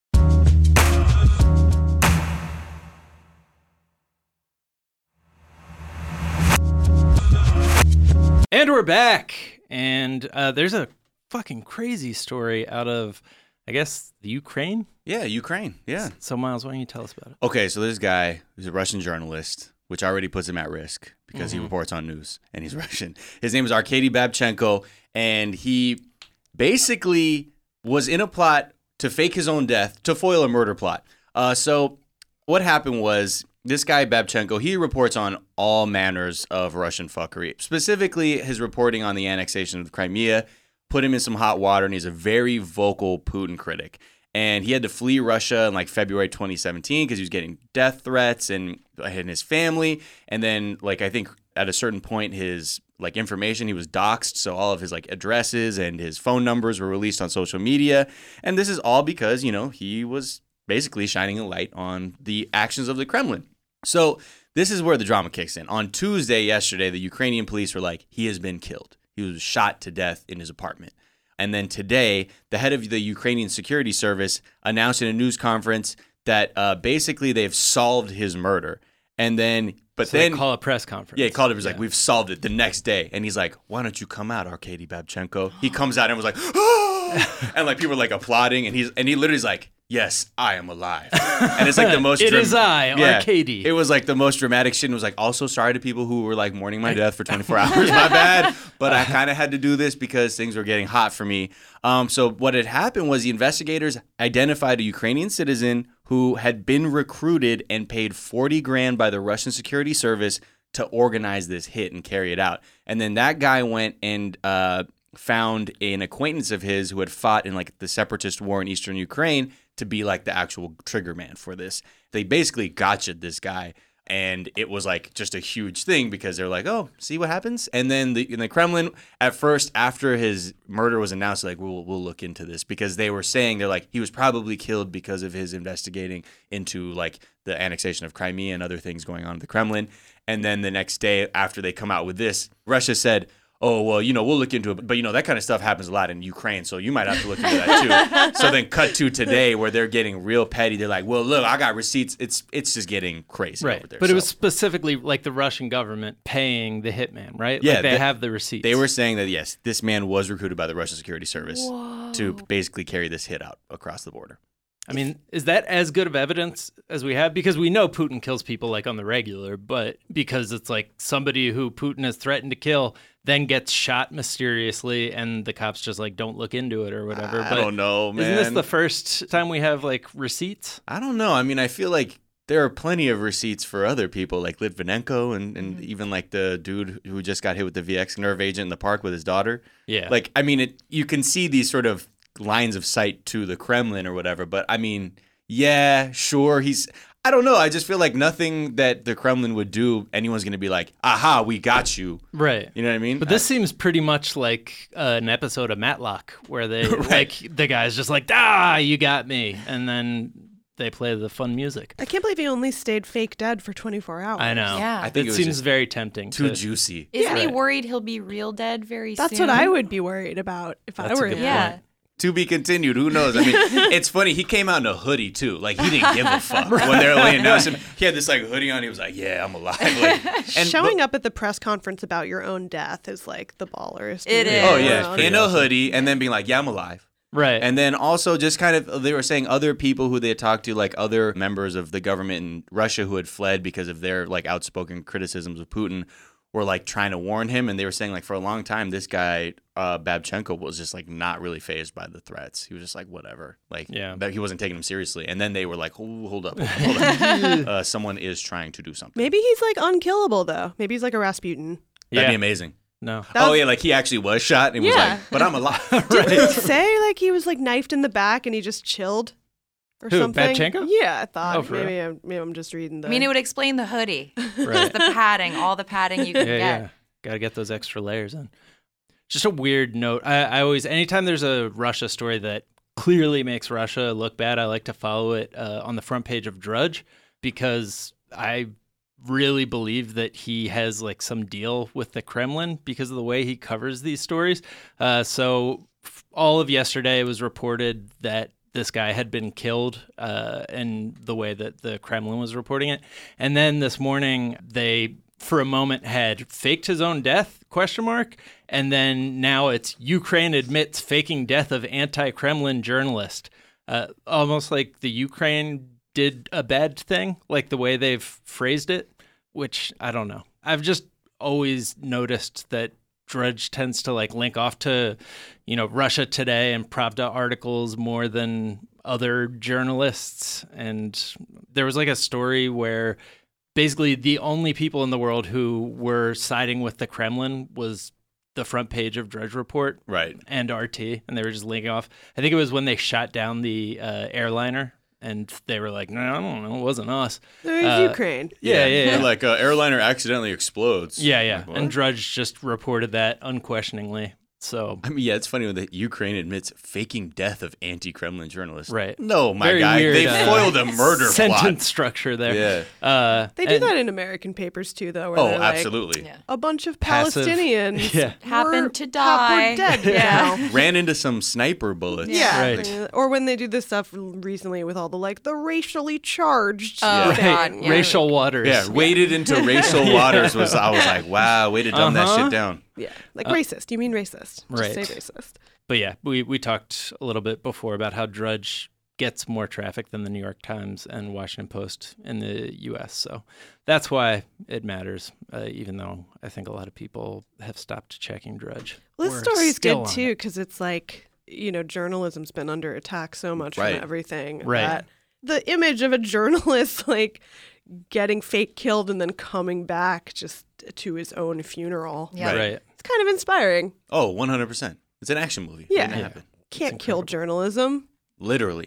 And we're back. And uh, there's a fucking crazy story out of, I guess, the Ukraine. Yeah, Ukraine. Yeah. So, Miles, why don't you tell us about it? Okay, so this guy who's a Russian journalist, which already puts him at risk because he reports on news and he's Russian. His name is Arkady Babchenko, and he basically was in a plot to fake his own death to foil a murder plot. Uh, so what happened was this guy Babchenko, he reports on all manners of Russian fuckery. Specifically, his reporting on the annexation of Crimea put him in some hot water, and he's a very vocal Putin critic. And he had to flee Russia in like February twenty seventeen because he was getting death threats and, and his family. And then, like, I think at a certain point, his like information, he was doxxed. So all of his like addresses and his phone numbers were released on social media. And this is all because, you know, he was basically shining a light on the actions of the Kremlin. So this is where the drama kicks in. On Tuesday, yesterday, the Ukrainian police were like, he has been killed. He was shot to death in his apartment. And then today, the head of the Ukrainian security service announced in a news conference that uh, basically they've solved his murder. And then, but So then, they call a press conference. yeah, he called it. He was like, Yeah. we've solved it the next day. And he's like, why don't you come out, Arkady Babchenko? He comes out and was like, oh! And like people were like applauding. And he's and he literally is like, yes, I am alive. And it's like the most. It dram- is I, Yeah. Arkady. It was like the most dramatic shit. And it was like, also sorry to people who were like mourning my death for twenty-four hours. My bad. But I kind of had to do this because things were getting hot for me. Um, so what had happened was the investigators identified a Ukrainian citizen who had been recruited and paid forty grand by the Russian security service to organize this hit and carry it out. And then that guy went and uh, found an acquaintance of his who had fought in like the separatist war in eastern Ukraine to be like the actual trigger man for this. They basically gotcha'd this guy. And it was like just a huge thing because they're like, oh, see what happens? And then the in the Kremlin, at first, after his murder was announced, like, we'll, we'll look into this because they were saying they're like, he was probably killed because of his investigating into like the annexation of Crimea and other things going on in the Kremlin. And then the next day after they come out with this, Russia said, oh, well, you know, we'll look into it. But, you know, that kind of stuff happens a lot in Ukraine, so you might have to look into that, too. So then cut to today where they're getting real petty. They're like, well, look, I got receipts. It's it's just getting crazy Right. over there. But So it was specifically like the Russian government paying the hitman, right? Yeah, Like they they- have the receipts. They were saying that, yes, this man was recruited by the Russian security service to basically carry this hit out across the border. I mean, is that as good of evidence as we have? Because we know Putin kills people like on the regular, but because it's like somebody who Putin has threatened to kill then gets shot mysteriously and the cops just like don't look into it or whatever. I but don't know, man. Isn't this the first time we have like receipts? I don't know. I mean, I feel like there are plenty of receipts for other people like Litvinenko and, and even like the dude who just got hit with the V X nerve agent in the park with his daughter. Yeah. Like, I mean, it. You can see these sort of lines of sight to the Kremlin or whatever. But I mean, yeah, sure. He's, I don't know. I just feel like nothing that the Kremlin would do, anyone's going to be like, aha, we got you. Right. You know what I mean? But this seems pretty much like uh, an episode of Matlock where they like the guy's just like, ah, you got me. And then they play the fun music. I can't believe he only stayed fake dead for twenty-four hours. I know. Yeah. I think it, it was seems just very tempting. too to, juicy. Isn't he Right. worried he'll be real dead very That's soon? what I would be worried about if That's I a were good him. Yeah. To be continued. Who knows? I mean, it's funny. He came out in a hoodie too. Like he didn't give a fuck when they were laying down. Him, he had this like hoodie on. He was like, "Yeah, I'm alive." Like, and Showing but- up at the press conference about your own death is like the ballers. It move is. Oh around. yeah, pretty in a awesome. hoodie, and then being like, "Yeah, I'm alive." right. And then also just kind of they were saying other people who they had talked to, like other members of the government in Russia who had fled because of their like outspoken criticisms of Putin, were like trying to warn him, and they were saying like for a long time this guy uh, Babchenko was just like not really fazed by the threats. He was just like whatever, like Yeah. but he wasn't taking them seriously. And then they were like, oh, hold up, hold up, hold up. uh, someone is trying to do something. Maybe he's like unkillable though. Maybe he's like a Rasputin. That'd yeah. be amazing. No. That Oh was- yeah, like he actually was shot and he was Yeah. like, but I'm alive. Didn't he say like he was like knifed in the back and he just chilled or Who, something? Babchenko? Yeah, I thought. Oh, for maybe, I'm, maybe I'm just reading the. I mean, it would explain the hoodie. Right. The padding, all the padding you can yeah, get. yeah. Got to get those extra layers in. Just a weird note. I, I always, anytime there's a Russia story that clearly makes Russia look bad, I like to follow it uh, on the front page of Drudge because I really believe that he has like some deal with the Kremlin because of the way he covers these stories. Uh, so f- all of yesterday it was reported that this guy had been killed uh, and the way that the Kremlin was reporting it. And then this morning they for a moment had faked his own death question mark and then now it's Ukraine admits faking death of anti-Kremlin journalist. Uh, almost like the Ukraine did a bad thing, like the way they've phrased it, which I don't know. I've just always noticed that Drudge tends to like link off to, you know, Russia Today and Pravda articles more than other journalists. And there was like a story where basically the only people in the world who were siding with the Kremlin was the front page of Drudge Report Right. and R T, and they were just linking off. I think it was when they shot down the uh, airliner, and they were like, no, I don't know, it wasn't us. There's uh, Ukraine. Yeah, yeah, yeah. They're like uh, airliner accidentally explodes. Yeah, yeah. Like, what? And Drudge just reported that unquestioningly. So, I mean, yeah, it's funny when the Ukraine admits faking death of anti-Kremlin journalists. right. No, my Very guy, weird, they uh, foiled a murder Sentence plot. structure there. Yeah. Uh, They do and- that in American papers too, though. Where Oh, they're like, absolutely. Yeah. a bunch of Passive- Palestinians Yeah. Happened were- to We're die. dead Yeah. now. Ran into some sniper bullets. Yeah. Right. Or when they do this stuff recently with all the like the racially charged Oh, thing. God, Right. yeah. Racial waters. Yeah, waded into racial waters was. I was like, wow, way to dumb that Uh-huh. shit down. Yeah. Like racist. You mean racist. Just Right. say racist. But yeah, we, we talked a little bit before about how Drudge gets more traffic than the New York Times and Washington Post in the U S. So that's why it matters, uh, even though I think a lot of people have stopped checking Drudge. Well, this We're story's still good on too it. because it's like, you know, journalism's been under attack so much Right. from everything. Right. That the image of a journalist like getting fake killed and then coming back just to his own funeral. Yeah. Right. Right. It's kind of inspiring. Oh, one hundred percent. It's an action movie. Yeah. Wouldn't Yeah. happen. Can't kill journalism. Literally.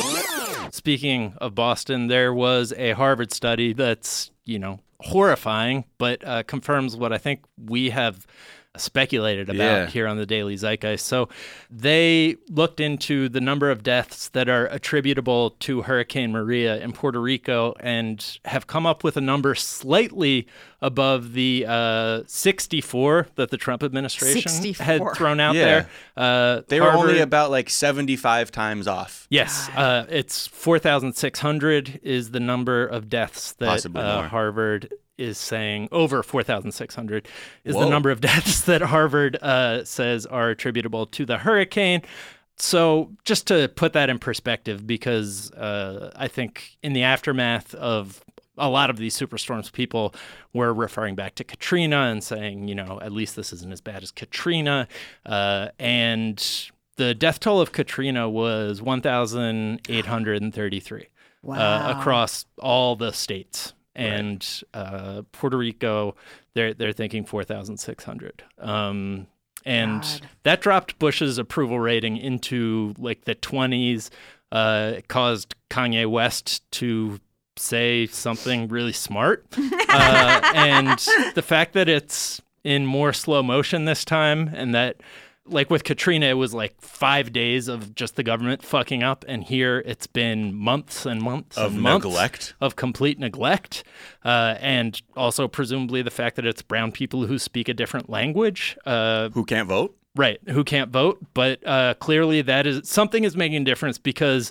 Speaking of Boston, there was a Harvard study that's, you know, horrifying, but uh, confirms what I think we have speculated about Yeah. here on the Daily Zeitgeist. So they looked into the number of deaths that are attributable to Hurricane Maria in Puerto Rico and have come up with a number slightly above the uh, sixty-four that the Trump administration had sixty-four. thrown out Yeah. there. Uh, They were only Harvard- about like seventy-five times off. Yes, uh, it's four thousand six hundred is the number of deaths that Possibly uh, more. Harvard is saying. Over four thousand six hundred is Whoa. the number of deaths that Harvard uh, says are attributable to the hurricane. So just to put that in perspective, because uh, I think in the aftermath of a lot of these superstorms, people were referring back to Katrina and saying, you know, at least this isn't as bad as Katrina. Uh, and the death toll of Katrina was one thousand eight hundred thirty-three uh, Wow. across all the states. And uh, Puerto Rico, they're they're thinking four thousand six hundred. Um, and God. that dropped Bush's approval rating into like the twenties. Uh, it caused Kanye West to say something really smart. uh, and the fact that it's in more slow motion this time and that like with Katrina, it was like five days of just the government fucking up. And here it's been months and months Of and months neglect. of complete neglect. Uh, and also presumably the fact that it's brown people who speak a different language. Uh, Who can't vote? Right, who can't vote, but uh, clearly that is something is making a difference because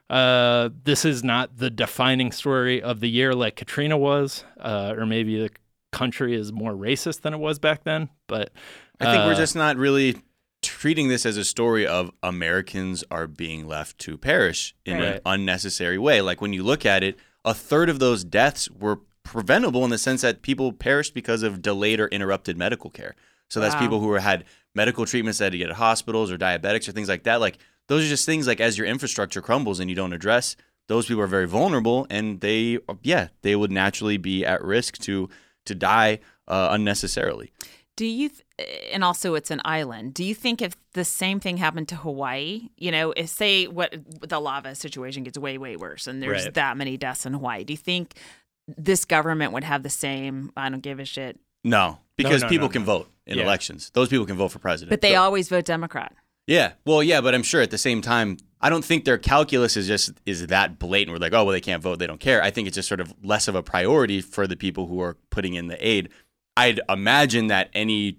uh, this is not the defining story of the year like Katrina was, uh, or maybe the country is more racist than it was back then. But I think uh, we're just not really treating this as a story of Americans are being left to perish in Right. an unnecessary way. Like when you look at it, a third of those deaths were preventable in the sense that people perished because of delayed or interrupted medical care. So that's Wow. people who were, had medical treatments that had to get at hospitals or diabetics or things like that. Like those are just things like as your infrastructure crumbles and you don't address, those people are very vulnerable and they, yeah, they would naturally be at risk to to die uh, unnecessarily. Do you, th- and also it's an island. Do you think if the same thing happened to Hawaii, you know, if say what the lava situation gets way, way worse and there's Right. that many deaths in Hawaii, do you think this government would have the same, I don't give a shit, No, because no, people no, can no. vote in Yeah. elections. Those people can vote for president. but they So- always vote Democrat? Yeah. Well, yeah, but I'm sure at the same time, I don't think their calculus is just is that blatant. We're like, oh, well, they can't vote. They don't care. I think it's just sort of less of a priority for the people who are putting in the aid. I'd imagine that any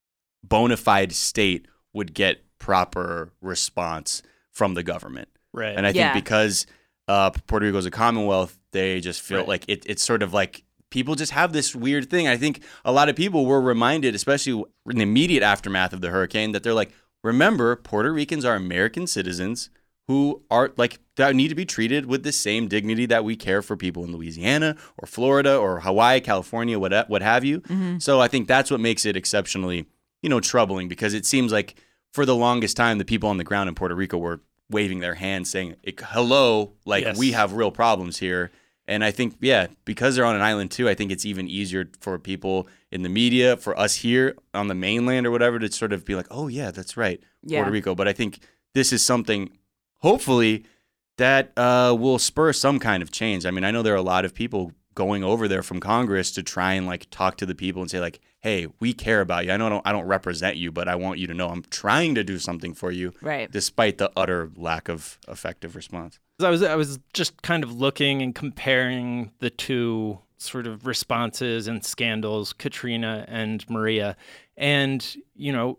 bona fide state would get proper response from the government. right. And I think Yeah. because uh, Puerto Rico is a Commonwealth, they just feel Right. like it, it's sort of like people just have this weird thing. I think a lot of people were reminded, especially in the immediate aftermath of the hurricane, that they're like, remember, Puerto Ricans are American citizens who are like that need to be treated with the same dignity that we care for people in Louisiana or Florida or Hawaii, California, what what have you. So I think that's what makes it exceptionally, you know, troubling because it seems like for the longest time the people on the ground in Puerto Rico were waving their hands saying, hello, like Yes. we have real problems here. And I think, yeah, because they're on an island too, I think it's even easier for people in the media, for us here on the mainland or whatever, to sort of be like, oh, yeah, that's right, Yeah. Puerto Rico. But I think this is something, hopefully, that uh, will spur some kind of change. I mean, I know there are a lot of people going over there from Congress to try and like talk to the people and say like, hey, we care about you. I know I don't, I don't represent you, but I want you to know I'm trying to do something for you, Right. despite the utter lack of effective response. I was I was just kind of looking and comparing the two sort of responses and scandals, Katrina and Maria. And, you know,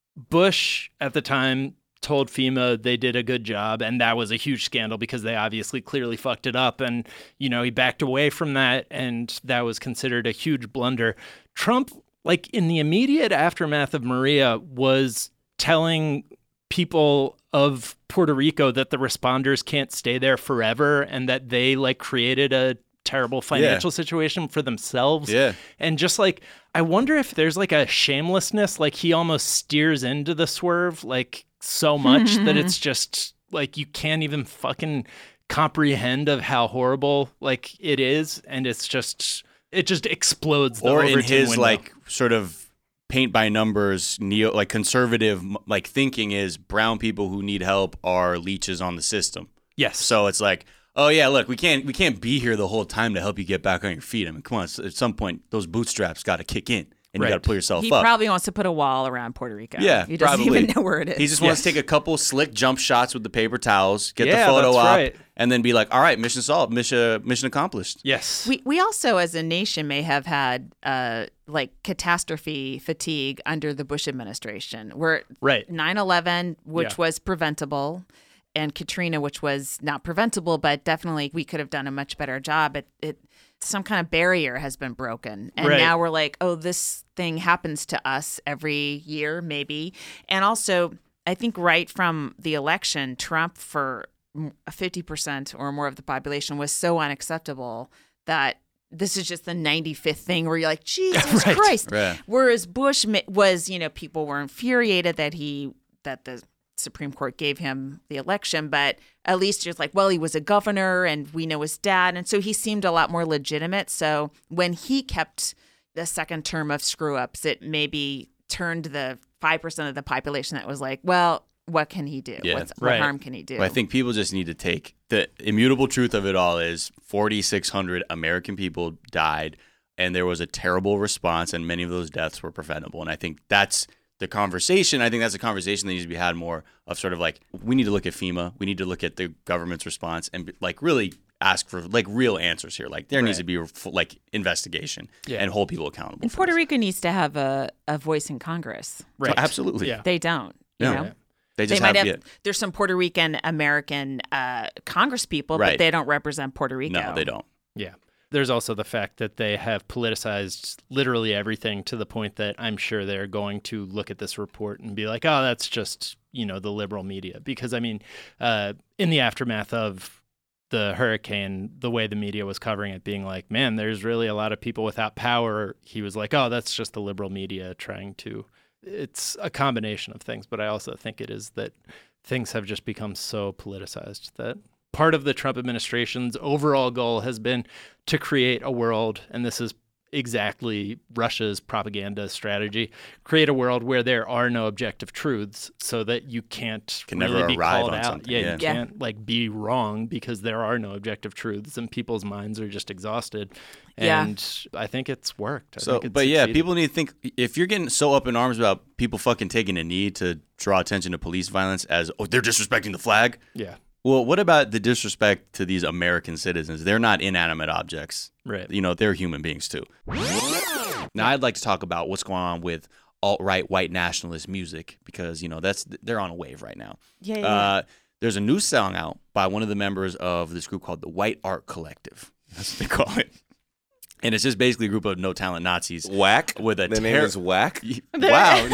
Bush at the time told FEMA they did a good job, and that was a huge scandal because they obviously clearly fucked it up. And, you know, he backed away from that, and that was considered a huge blunder. Trump, like in the immediate aftermath of Maria, was telling people of Puerto Rico that the responders can't stay there forever and that they like created a terrible financial situation for themselves. Yeah. And just like, I wonder if there's like a shamelessness, like he almost steers into the swerve like so much that it's just like you can't even fucking comprehend of how horrible like it is. And it's just, it just explodes. The Or in Overton his window. like sort of paint by numbers, neo like conservative like thinking is brown people who need help are leeches on the system. Yes. So it's like, oh yeah, look, we can't we can't be here the whole time to help you get back on your feet. I mean, come on, at some point those bootstraps got to kick in, and Right. you got to pull yourself He up. probably wants to put a wall around Puerto Rico. Yeah, he doesn't probably. even know where it is. He just wants to Yes. take a couple slick jump shots with the paper towels, get Yeah, the photo that's up, right. and then be like, all right, mission solved, mission mission accomplished. Yes. We we also, as a nation, may have had uh, like catastrophe fatigue under the Bush administration, where Right. nine eleven, which Yeah. was preventable, and Katrina, which was not preventable, but definitely we could have done a much better job. It, it some kind of barrier has been broken, and Right. now we're like, oh, this thing happens to us every year, maybe. And also, I think right from the election, Trump for fifty percent or more of the population was so unacceptable that this is just the ninety-fifth thing where you're like, Jesus Right. Christ. Right. Whereas Bush mi- was, you know, people were infuriated that he, that the Supreme Court gave him the election, but at least you're like, well, he was a governor and we know his dad. And so he seemed a lot more legitimate. So when he kept the second term of screw ups, it maybe turned the five percent of the population that was like, well, what can he do? Yeah. What's, Right. What harm can he do? But I think people just need to take the immutable truth of it all is forty-six hundred American people died, and there was a terrible response, and many of those deaths were preventable. And I think that's the conversation, I think that's a conversation that needs to be had more of sort of like, we need to look at FEMA. We need to look at the government's response and like really ask for like real answers here. Like there right. needs to be a like investigation yeah. and hold people accountable. And Puerto this. Rico needs to have a, a voice in Congress. Right. Oh, absolutely. Yeah. They don't. You no. know? Yeah. They just they might have, have yeah. There's some Puerto Rican American uh, Congress people, right. but they don't represent Puerto Rico. No, they don't. Yeah. There's also the fact that they have politicized literally everything to the point that I'm sure they're going to look at this report and be like, oh, that's just, you know, the liberal media. Because, I mean, uh, in the aftermath of the hurricane, the way the media was covering it, being like, man, there's really a lot of people without power. He was like, oh, that's just the liberal media trying to. It's a combination of things. But I also think it is that things have just become so politicized that part of the Trump administration's overall goal has been to create a world, and this is exactly Russia's propaganda strategy, create a world where there are no objective truths so that you can't Can really never be arrive called on out. something. Yeah, Yeah. you Yeah. can't like be wrong because there are no objective truths and people's minds are just exhausted. Yeah. And I think it's worked. I So, think it's but yeah, succeeded. people need to think, if you're getting so up in arms about people fucking taking a knee to draw attention to police violence as, oh, they're disrespecting the flag. Yeah. Well, what about the disrespect to these American citizens? They're not inanimate objects. Right. You know, they're human beings too. Now, I'd like to talk about what's going on with alt-right white nationalist music because, you know, that's they're on a wave right now. Yeah, yeah. Uh, there's a new song out by one of the members of this group called the White Art Collective. That's what they call it. And it's just basically a group of no-talent Nazis. Whack? With a The ter- name is Whack? Wow.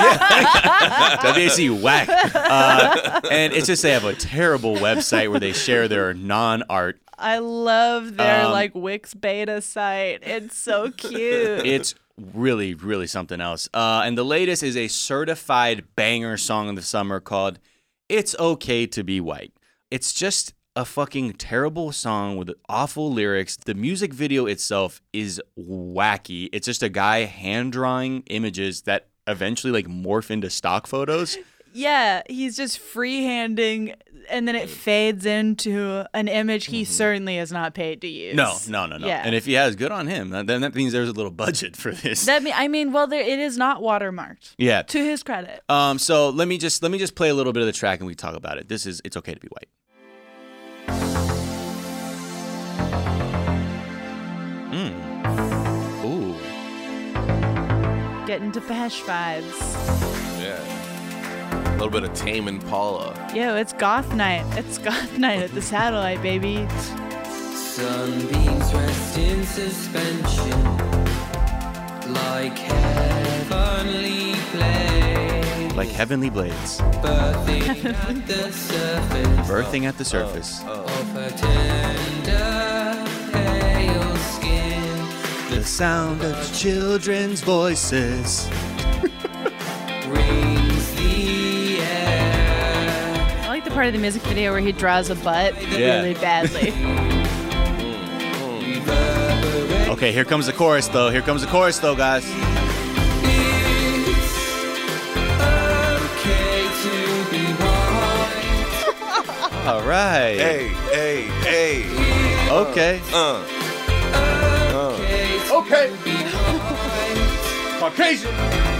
yeah. W A C Whack. Uh, and it's just they have a terrible website where they share their non-art. I love their Um, like Wix beta site. It's so cute. It's really, really something else. Uh, and the latest is a certified banger song of the summer called It's Okay to Be White. It's just a fucking terrible song with awful lyrics. The music video itself is wacky. It's just a guy hand drawing images that eventually like morph into stock photos. Yeah, he's just freehanding, and then it fades into an image he certainly is not paid to use. No, no, no, no. Yeah. And if he has, good on him. Then that means there's a little budget for this. That mean, I mean, well, there, it is not watermarked. Yeah. To his credit. Um. So let me just let me just play a little bit of the track and we talk about it. This is It's Okay to Be White. Mm. Ooh. Getting Depeche vibes. Yeah. A little bit of Tame Impala. Yo, it's goth night. It's goth night at the Satellite, baby. Sunbeams rest in suspension like heavenly blades. Like heavenly blades. Birthing at the surface. Birthing at the surface. Of her tender, pale skin. The sound of children's voices. Rings the air. I like the part of the music video where he draws a butt Yeah. really badly. Okay, here comes the chorus though. Here comes the chorus though, guys. Okay to be white. All right. Hey, hey, hey. Okay. Uh. Okay. To be white. Caucasian.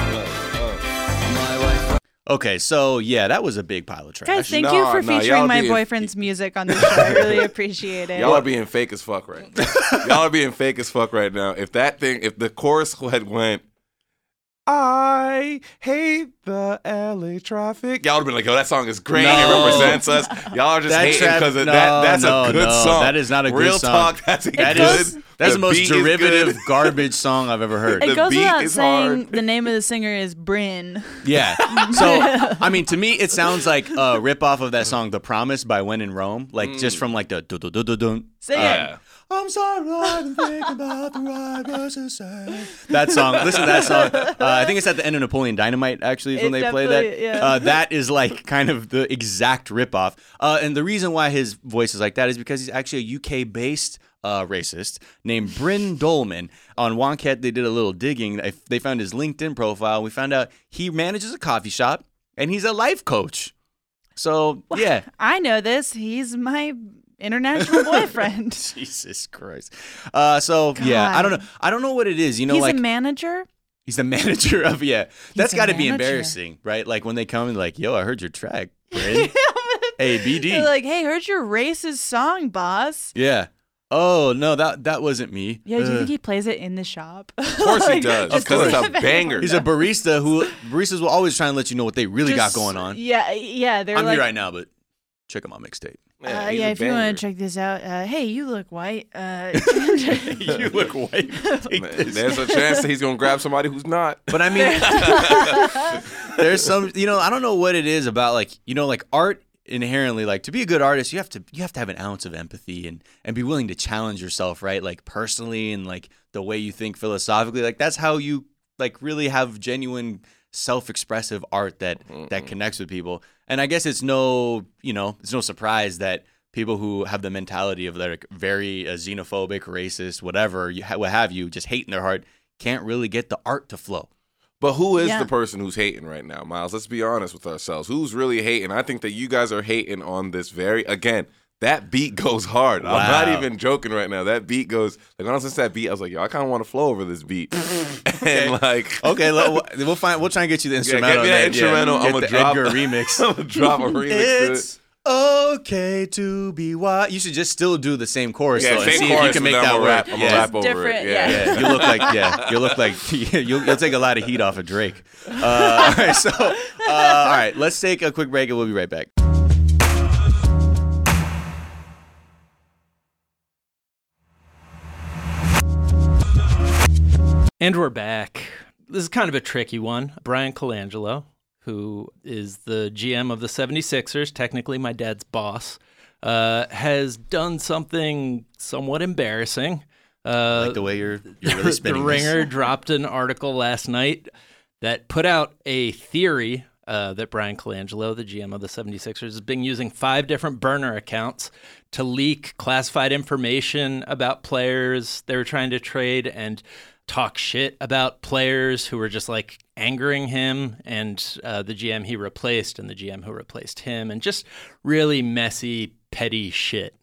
My wife. Okay, so yeah, that was a big pile of trash. Guys, thank Nah, you for nah, featuring y'all my be- boyfriend's music on the show. I really appreciate it. Y'all are being fake as fuck right now. Y'all are being fake as fuck right now. If that thing, if the chorus had went, I hate the L A traffic. Y'all would have been like, yo, that song is great. No. It represents us. Y'all are just That hating trap- because of no, that. That's no, a good no, song. that is not a good Real song. talk, that's a That good. is that's the, most beat is derivative good. garbage song I've ever heard. It the goes beat without is saying hard. the name of the singer is Bryn. Yeah. So, I mean, to me, it sounds like a ripoff of that song, The Promise by When in Rome. Like, just from like the dun-dun-dun-dun-dun. Sing Yeah. it. I'm sorry, I've been thinking about the right versus to say. That song, listen to that song. Uh, I think it's at the end of Napoleon Dynamite, actually, is when It they play that. definitely- yeah. Uh, that is like kind of the exact ripoff. Uh, and the reason why his voice is like that is because he's actually a U K-based uh, racist named Bryn Dolman. On Wonket, they did a little digging. They- They found his LinkedIn profile. We found out he manages a coffee shop and he's a life coach. So, yeah. I know this. He's my international boyfriend. Jesus Christ. Uh, so yeah, I don't know. I don't know what it is. You know, He's like a manager. He's the manager of yeah. That's a got to be manager. embarrassing, right? Like when they come and like, yo, I heard your track, Bryn. Hey, B D. They're like, hey, heard your racist song, boss. Yeah. Oh no, that that wasn't me. Yeah, do you Uh, think he plays it in the shop? Of course he does, Of because it's a course. banger. He's a barista who baristas will always try and let you know what they really Just- got going on. Yeah, yeah. They're I'm like, here right now, but check out my mixtape. Uh, he's yeah, a if you banger. want to check this out, uh, hey, you look white. Uh, You look white. Take Man, this. there's a chance that he's gonna grab somebody who's not. But I mean, there's some, you know, I don't know what it is about, like, you know, like art inherently, like to be a good artist, you have to you have to have an ounce of empathy and and be willing to challenge yourself, right? Like personally and like the way you think philosophically. Like that's how you like really have genuine self-expressive art that that connects with people. And I guess it's no, you know, it's no surprise that people who have the mentality of like very uh, xenophobic, racist, whatever, you ha- what have you, just hate in their heart, can't really get the art to flow. But who is Yeah. the person who's hating right now, Miles? Let's be honest with ourselves. Who's really hating? I think that you guys are hating on this very, again, that beat goes hard. I'm not Wow. even joking right now. That beat goes, like, when I was listening to that beat, I was like, yo, I kind of want to flow over this beat. And, like, Okay, let, we'll find. We'll try and get you the instrumental. get me that and then, instrumental. Get I'ma the drop- Edgar remix. I'm going to drop a remix to It's it. okay to be wild. You should just still do the same chorus. Yeah, though, and same see chorus, if you can but make then that I'm gonna work. rap, I'm yeah. gonna rap over different, it. yeah. Yeah, you look like yeah, you look like you'll, you'll take a lot of heat off of Drake. Uh, all right, so uh, all right, let's take a quick break and we'll be right back. And we're back. This is kind of a tricky one. Brian Colangelo, who is the G M of the seventy-sixers, technically my dad's boss, uh, has done something somewhat embarrassing. Uh, Like the way you're you're really spinning the this. Ringer dropped an article last night that put out a theory uh, that Brian Colangelo, the G M of the seventy-sixers, has been using five different burner accounts to leak classified information about players they were trying to trade and talk shit about players who were just like angering him and uh, the G M he replaced and the G M who replaced him, and just really messy, petty shit.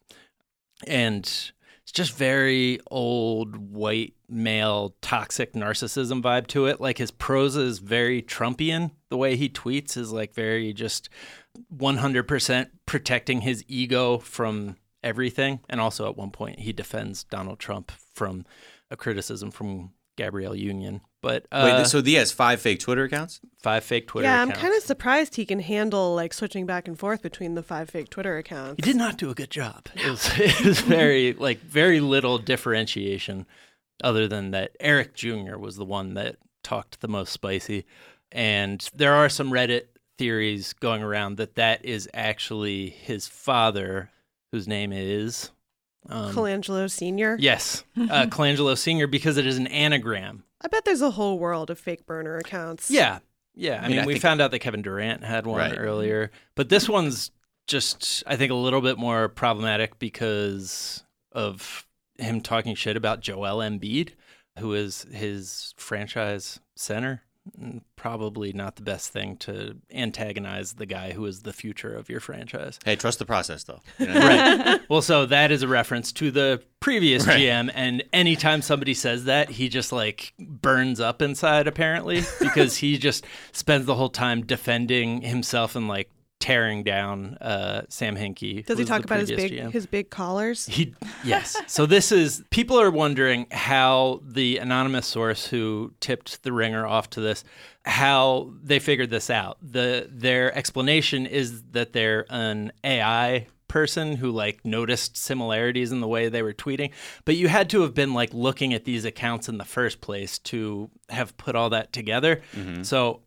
And it's just very old white male toxic narcissism vibe to it. Like his prose is very Trumpian. The way he tweets is like very just one hundred percent protecting his ego from everything. And also at one point he defends Donald Trump from a criticism from Gabrielle Union. But uh, Wait, so he has five fake Twitter accounts? five fake Twitter yeah, I'm accounts. kind of surprised he can handle like switching back and forth between the five fake Twitter accounts. He did not do a good job. It was, it was very, like, very little differentiation other than that Eric Junior was the one that talked the most spicy. And there are some Reddit theories going around that that is actually his father, whose name is... Um, Colangelo Senior. yes, uh, Colangelo Senior, because it is an anagram. I bet there's a whole world of fake burner accounts. Yeah. Yeah. I, I mean, mean, I we think- found out that Kevin Durant had one Right. earlier, but this one's just, I think, a little bit more problematic because of him talking shit about Joel Embiid, who is his franchise center. Mm, Probably not the best thing to antagonize the guy who is the future of your franchise. Hey, trust the process though. You know? Right. Well, so that is a reference to the previous Right. G M, and anytime somebody says that, he just like burns up inside, apparently, because he just spends the whole time defending himself and like tearing down uh, Sam Hinkie. Does he who's talk the about his previous big G M. his big collars? He yes. So this is people are wondering how the anonymous source who tipped the Ringer off to this, how they figured this out. The their explanation is that they're an A I person who like noticed similarities in the way they were tweeting, but you had to have been like looking at these accounts in the first place to have put all that together. So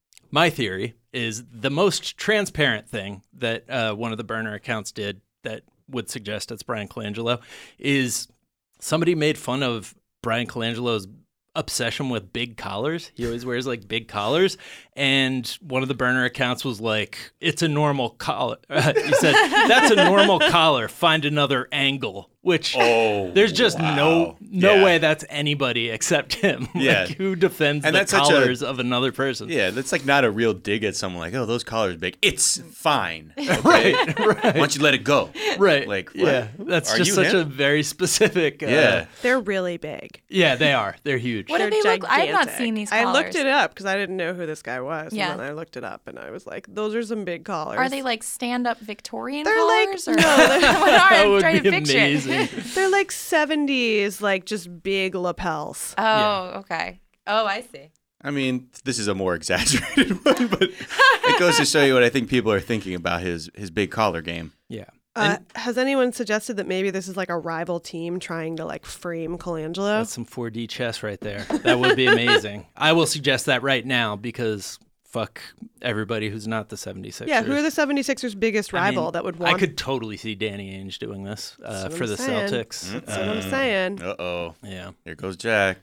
my theory is the most transparent thing that uh, one of the burner accounts did that would suggest it's Brian Colangelo is somebody made fun of Brian Colangelo's obsession with big collars. He always wears like big collars. And one of the burner accounts was like, it's a normal collar. he said, that's a normal collar. Find another angle. which Oh, there's just no wow. no Yeah. way that's anybody except him. Yeah. Like, who defends And the that's such a- collars of another person? Yeah, that's like not a real dig at someone like, oh, those collars big. It's fine. Okay? Right, right. Why don't you let it go? Right. Like, what? yeah, that's Are just you such him? a very specific. Uh, Yeah. They're really big. yeah, they are. They're huge. What do They're they look? I have not gigantic. seen these I collars. looked it up because I didn't know who this guy was. Yeah. And then I looked it up and I was like, those are some big collars. Are they like stand-up Victorian They're like- collars? or no, they're- what are That I'm would trying be to picture. amazing. They're like seventies, like just big lapels. Oh, okay. Oh, I see. I mean, this is a more exaggerated one, but it goes to show you what I think people are thinking about his his big collar game. Yeah. Uh, has anyone suggested that maybe this is like a rival team trying to like frame Colangelo? That's some four D chess right there. That would be amazing. I will suggest that right now because fuck everybody who's not the seventy-sixers. Yeah, who are the seventy-sixers' biggest I rival mean, that would want? I could totally see Danny Ainge doing this uh, That's what for I'm the saying. Celtics. That's what I'm Uh, saying. Uh oh. Yeah. Here goes Jack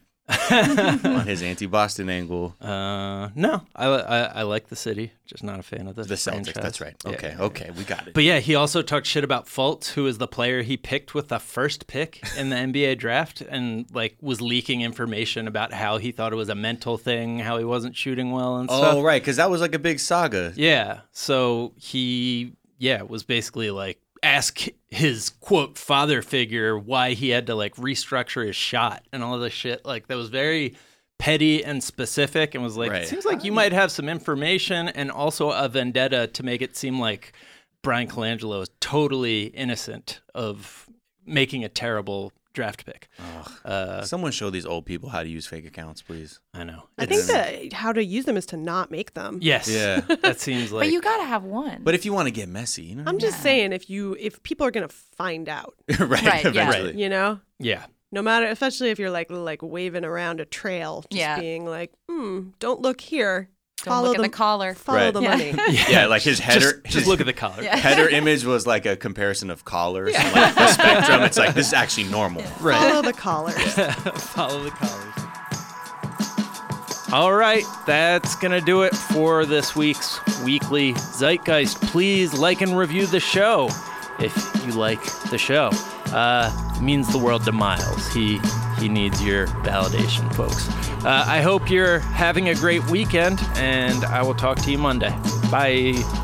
on his anti-Boston angle. Uh, no, I, I I like the city, just not a fan of the The Celtics. franchise. That's right. Yeah, Okay. yeah, Okay. We got it. But yeah, he also talked shit about Fultz, who is the player he picked with the first pick in the N B A draft, and like was leaking information about how he thought it was a mental thing, how he wasn't shooting well and stuff. Oh, right. Because that was like a big saga. Yeah. So he, yeah, was basically like ask his quote father figure why he had to like restructure his shot and all this shit. Like that was very petty and specific, and was like, Right. it seems like you might have some information and also a vendetta to make it seem like Brian Colangelo is totally innocent of making a terrible draft pick. Uh, Someone show these old people how to use fake accounts, please. I know. I think It's- that how to use them is to not make them. Yes. Yeah. That seems like. But you gotta have one. But if you want to get messy, you know. I'm just Yeah. saying if you if people are gonna find out, right. Right, yeah. Eventually. you know, yeah. no matter, especially if you're like like waving around a trail, just Yeah. being like, hmm, don't look here. Don't follow look at the, the collar. Follow Right. the Yeah. money. Yeah, like his header. Just, just his look at the collar. Yeah. header image was like a comparison of collars. And like the spectrum. It's like this is actually normal. Right. Follow the collars. Follow the collars. All right, that's going to do it for this week's Weekly Zeitgeist. Please like and review the show if you like the show. Uh, it means the world to Miles. He he needs your validation, folks. Uh, I hope you're having a great weekend, and I will talk to you Monday. Bye.